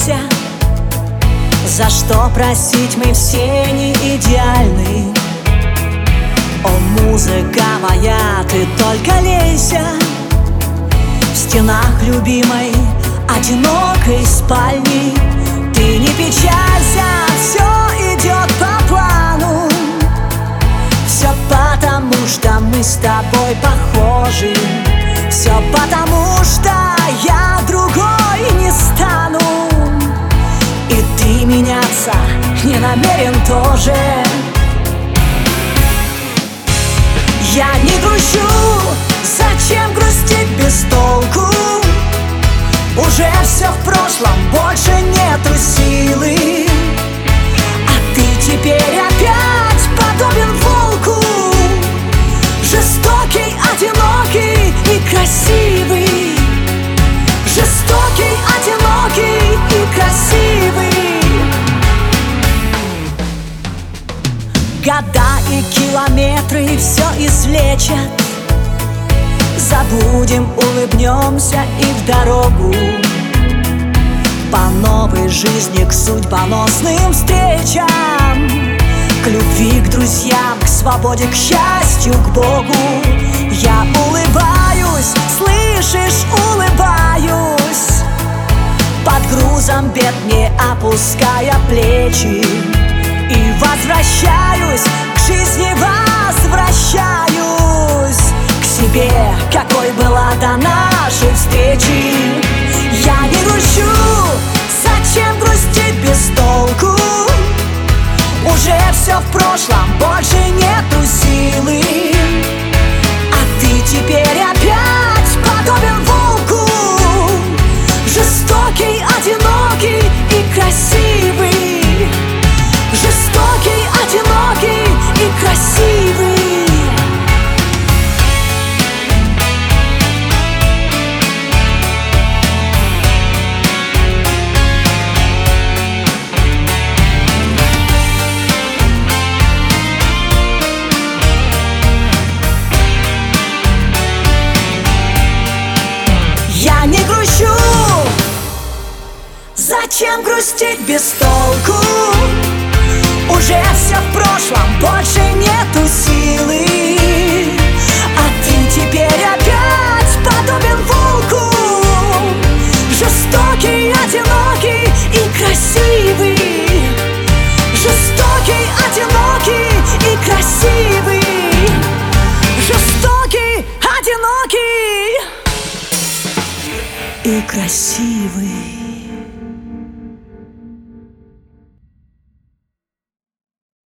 жалейся. За что просить, мы все не идеальны. О, музыка моя, ты только лейся. В стенах любимой, одинокой спальни. Ты не печалься, все идет по плану. Все потому, что мы с тобой похожи. Все потому, что я другой не стану. И ты меняться не намерен тоже. Я не грущу, зачем грустить без толку? Уже все в прошлом, больше нету силы. А ты теперь опять подобен волку. Жестокий, одинокий и красивый. Жестокий, одинокий и красивый. Года и километры все излечат. Забудем, улыбнемся и в дорогу по новой жизни, к судьбоносным встречам, к любви, к друзьям, к свободе, к счастью, к Богу. Я улыбаюсь, слышишь, улыбаюсь, под грузом бед не опуская плечи. И возвращаюсь к жизни, возвращаюсь к себе, какой была до нашей встречи. Я не грущу, зачем грустить без толку? Уже все в прошлом, больше нету силы. А ты теперь опять подобен волку. Жестокий, одинокий и красивый. Жестокий, одинокий и красивый. Я не грущу, зачем грустить без толку? Уже все в прошлом, больше нету силы. А ты теперь опять подобен волку. Жестокий, одинокий и красивый. Жестокий, одинокий и красивый. Жестокий, одинокий и красивый.